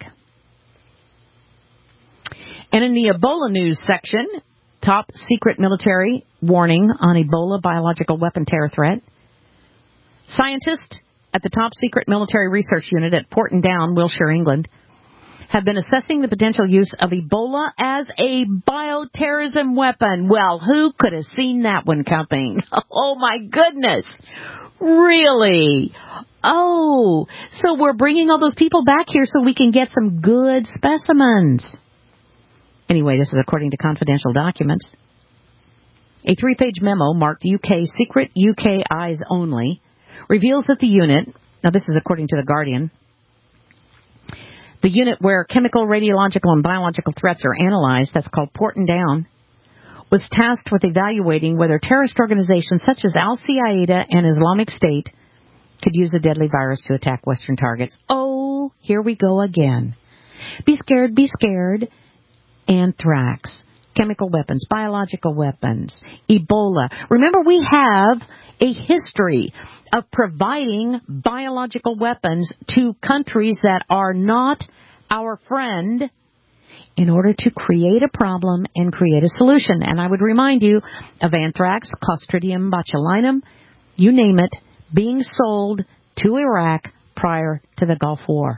And in the Ebola news section, top secret military warning on Ebola biological weapon terror threat. Scientists at the top secret military research unit at Porton Down, Wiltshire, England, have been assessing the potential use of Ebola as a bioterrorism weapon. Well, who could have seen that one coming? Oh, my goodness. Really? Oh, so we're bringing all those people back here so we can get some good specimens. Anyway, this is according to confidential documents. A three-page memo marked U K secret U K eyes only reveals that the unit, now this is according to The Guardian, the unit where chemical, radiological, and biological threats are analyzed, that's called Porton Down, was tasked with evaluating whether terrorist organizations such as Al-Qaeda and Islamic State could use a deadly virus to attack Western targets. Oh, here we go again. Be scared, be scared. Anthrax, chemical weapons, biological weapons, Ebola. Remember, we have a history of providing biological weapons to countries that are not our friend in order to create a problem and create a solution. And I would remind you of anthrax, Clostridium botulinum, you name it, being sold to Iraq prior to the Gulf War.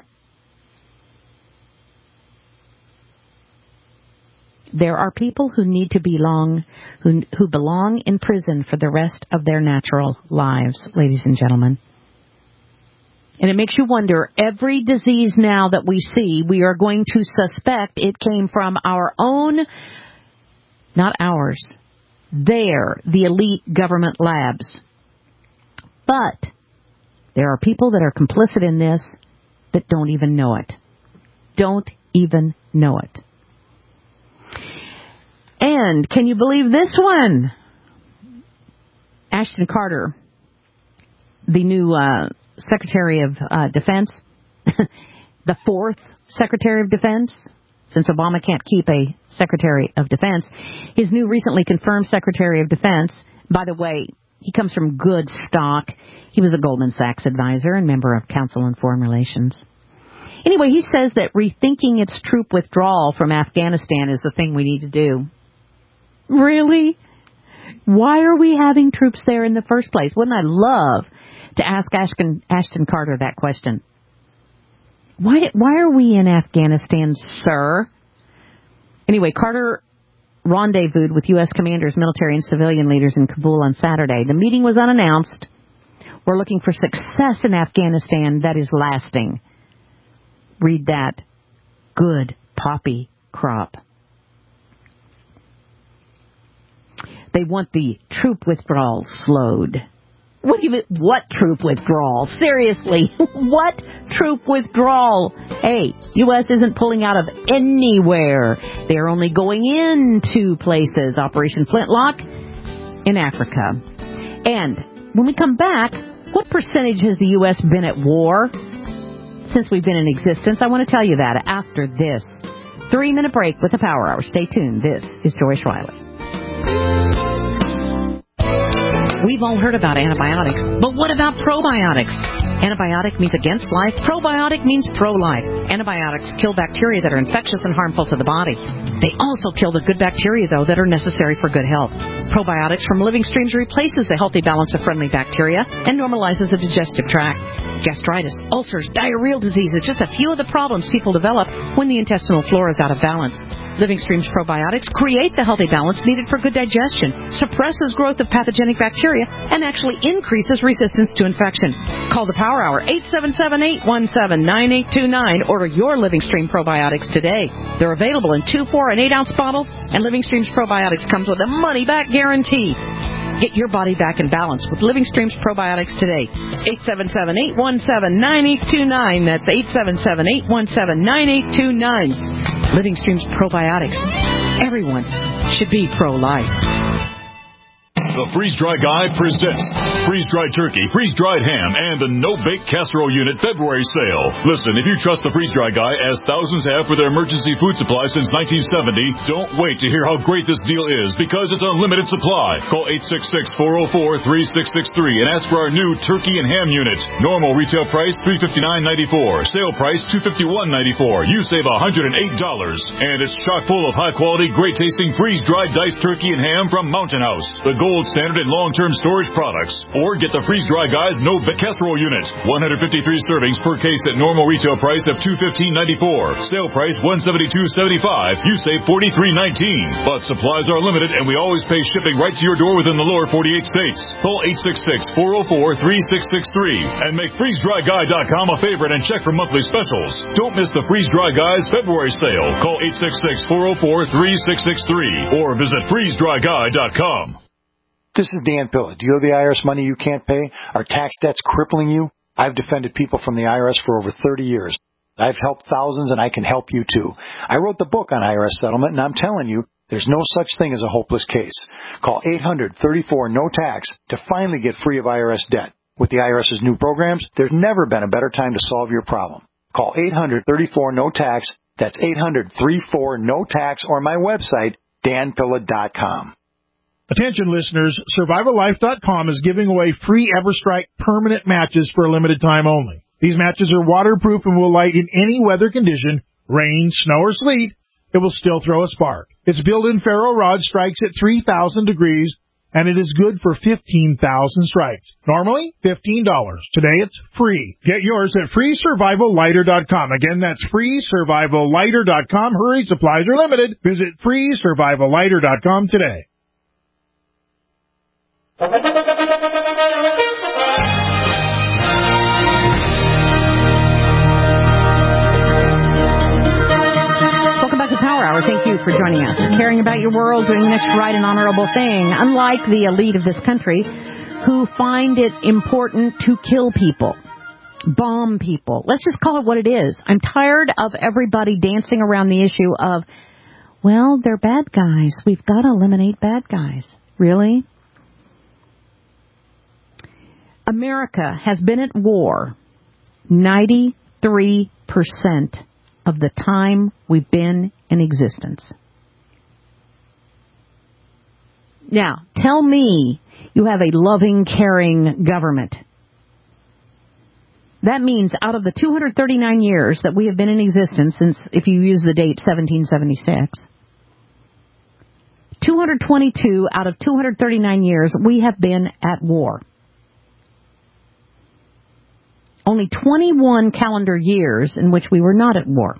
There are people who need to belong, who, who belong in prison for the rest of their natural lives, ladies and gentlemen. And it makes you wonder, every disease now that we see, we are going to suspect it came from our own, not ours, their, the elite government labs. But there are people that are complicit in this that don't even know it. Don't even know it. And can you believe this one? Ashton Carter, the new uh, Secretary of uh, Defense, the fourth Secretary of Defense, since Obama can't keep a Secretary of Defense. His new recently confirmed Secretary of Defense, by the way, he comes from good stock. He was a Goldman Sachs advisor and member of Council on Foreign Relations. Anyway, he says that rethinking its troop withdrawal from Afghanistan is the thing we need to do. Really? Why are we having troops there in the first place? Wouldn't I love to ask Ashton, Ashton Carter that question? Why, why are we in Afghanistan, sir? Anyway, Carter rendezvoused with U S commanders, military, and civilian leaders in Kabul on Saturday. The meeting was unannounced. We're looking for success in Afghanistan that is lasting. Read that. Good poppy crop. They want the troop withdrawal slowed. What do you mean, what troop withdrawal? Seriously, what troop withdrawal? Hey, U S isn't pulling out of anywhere. They're only going into places. Operation Flintlock in Africa. And when we come back, what percentage has the U S been at war since we've been in existence? I want to tell you that after this three-minute break with the Power Hour. Stay tuned. This is Joyce Riley. We've all heard about antibiotics, but what about probiotics? Antibiotic means against life. Probiotic means pro-life. Antibiotics kill bacteria that are infectious and harmful to the body. They also kill the good bacteria, though, that are necessary for good health. Probiotics from Living Streams replaces the healthy balance of friendly bacteria and normalizes the digestive tract. Gastritis, ulcers, diarrheal diseases, just a few of the problems people develop when the intestinal flora is out of balance. Living Streams probiotics create the healthy balance needed for good digestion, suppresses growth of pathogenic bacteria, and actually increases resistance to infection. Call the Power Hour, eight seven seven, eight one seven, nine eight two nine. Order your Living Stream probiotics today. They're available in two, four, and eight ounce bottles, and Living Streams probiotics comes with a money-back guarantee. Get your body back in balance with Living Streams probiotics today. eight seven seven, eight one seven, nine eight two nine. That's eight seven seven, eight one seven, nine eight two nine. Living Streams probiotics. Everyone should be pro-life. The Freeze-Dry Guy presents freeze-dried turkey, freeze-dried ham, and the no-bake casserole unit February sale. Listen, if you trust the Freeze-Dry Guy, as thousands have for their emergency food supply since nineteen seventy, don't wait to hear how great this deal is, because it's unlimited supply. Call eight six six, four oh four, three six six three and ask for our new turkey and ham unit. Normal retail price three hundred fifty-nine dollars and ninety-four cents. Sale price two hundred fifty-one dollars and ninety-four cents. You save one hundred eight dollars. And it's chock full of high-quality, great-tasting freeze-dried diced turkey and ham from Mountain House, the gold standard in long-term storage products. Or get the Freeze-Dry Guy's no-bake casserole unit. one hundred fifty-three servings per case at normal retail price of two hundred fifteen dollars and ninety-four cents. Sale price one hundred seventy-two dollars and seventy-five cents. You save forty-three dollars and nineteen cents. But supplies are limited, and we always pay shipping right to your door within the lower forty-eight states. Call eight six six, four oh four, three six six three and make freeze dry guy dot com a favorite and check for monthly specials. Don't miss the Freeze-Dry Guy's February sale. Call eight six six, four oh four, three six six three or visit freeze dry guy dot com. This is Dan Pilla. Do you owe the I R S money you can't pay? Are tax debts crippling you? I've defended people from the I R S for over thirty years. I've helped thousands, and I can help you too. I wrote the book on I R S settlement, and I'm telling you, there's no such thing as a hopeless case. Call eight hundred, thirty-four, no tax to finally get free of I R S debt. With the IRS's new programs, there's never been a better time to solve your problem. Call eight hundred, thirty-four, no tax. That's eight hundred, thirty-four, no tax, or my website, dan pilla dot com. Attention listeners, survival life dot com is giving away free EverStrike permanent matches for a limited time only. These matches are waterproof and will light in any weather condition, rain, snow, or sleet. It will still throw a spark. Its built-in ferro rod strikes at three thousand degrees, and it is good for fifteen thousand strikes. Normally, fifteen dollars. Today, it's free. Get yours at free survival lighter dot com. Again, that's free survival lighter dot com. Hurry, supplies are limited. Visit free survival lighter dot com today. Welcome back to Power Hour. Thank you for joining us. Caring about your world, doing the next right and honorable thing. Unlike the elite of this country, who find it important to kill people, bomb people. Let's just call it what it is. I'm tired of everybody dancing around the issue of, well, they're bad guys. We've got to eliminate bad guys. Really? America has been at war ninety-three percent of the time we've been in existence. Now, tell me you have a loving, caring government. That means out of the two hundred thirty-nine years that we have been in existence since, if you use the date seventeen seventy-six, two hundred twenty-two out of two hundred thirty-nine years we have been at war. Only twenty-one calendar years in which we were not at war.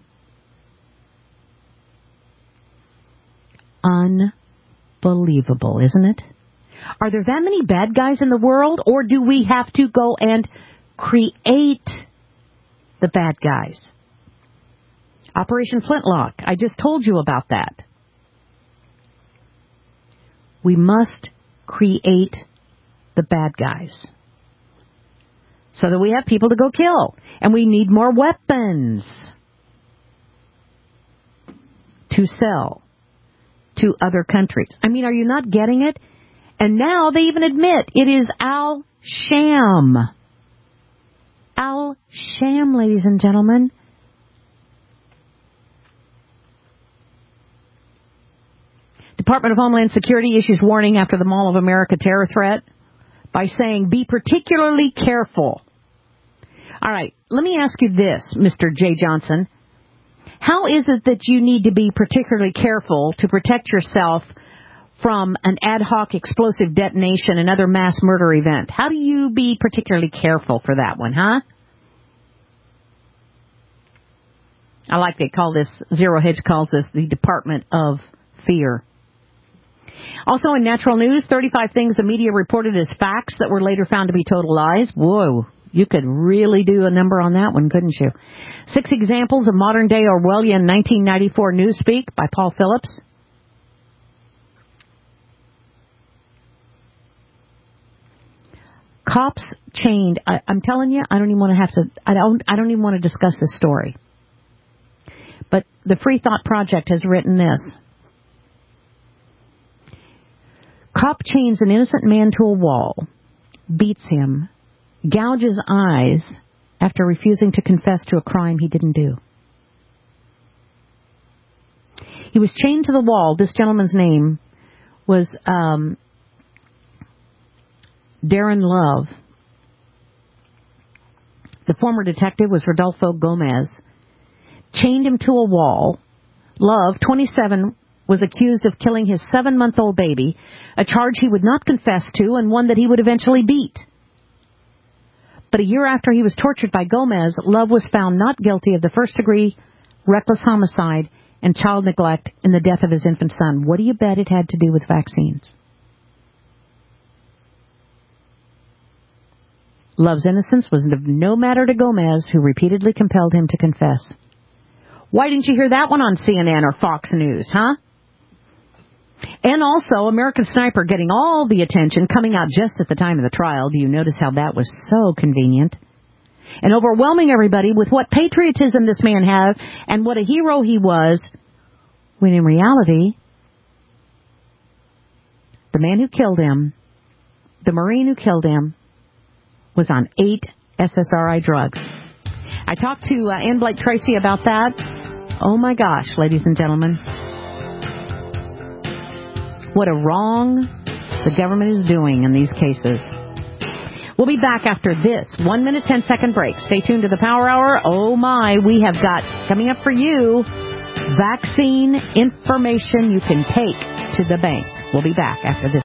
Unbelievable, isn't it? Are there that many bad guys in the world, or do we have to go and create the bad guys? Operation Flintlock, I just told you about that. We must create the bad guys so that we have people to go kill. And we need more weapons to sell to other countries. I mean, are you not getting it? And now they even admit it is Al-Sham. Al-Sham, ladies and gentlemen. Department of Homeland Security issues warning after the Mall of America terror threat by saying, be particularly careful. All right, let me ask you this, Mister J. Johnson. How is it that you need to be particularly careful to protect yourself from an ad hoc explosive detonation and other mass murder event? How do you be particularly careful for that one, huh? I like they call this, Zero Hedge calls this the Department of Fear. Also in natural news, thirty-five things the media reported as facts that were later found to be total lies. Whoa, you could really do a number on that one, couldn't you? Six examples of modern-day Orwellian nineteen ninety-four newspeak by Paul Phillips. Cops chained. I, I'm telling you, I don't even want to have to. I don't. I don't even want to discuss this story. But the Free Thought Project has written this. Cop chains an innocent man to a wall, beats him, gouges eyes after refusing to confess to a crime he didn't do. He was chained to the wall. This gentleman's name was um, Darren Love. The former detective was Rodolfo Gomez. Chained him to a wall. Love, twenty-seven, was accused of killing his seven-month-old baby, a charge he would not confess to and one that he would eventually beat. But a year after he was tortured by Gomez, Love was found not guilty of the first-degree reckless homicide and child neglect in the death of his infant son. What do you bet it had to do with vaccines? Love's innocence was of no matter to Gomez, who repeatedly compelled him to confess. Why didn't you hear that one on C N N or Fox News, huh? And also, American Sniper getting all the attention, coming out just at the time of the trial. Do you notice how that was so convenient? And overwhelming everybody with what patriotism this man had and what a hero he was, when in reality, the man who killed him, the Marine who killed him, was on eight S S R I drugs. I talked to uh, Ann Blake Tracy about that. Oh my gosh, ladies and gentlemen. What a wrong the government is doing in these cases. We'll be back after this one minute, ten second break. Stay tuned to the Power Hour. Oh my, we have got coming up for you vaccine information you can take to the bank. We'll be back after this.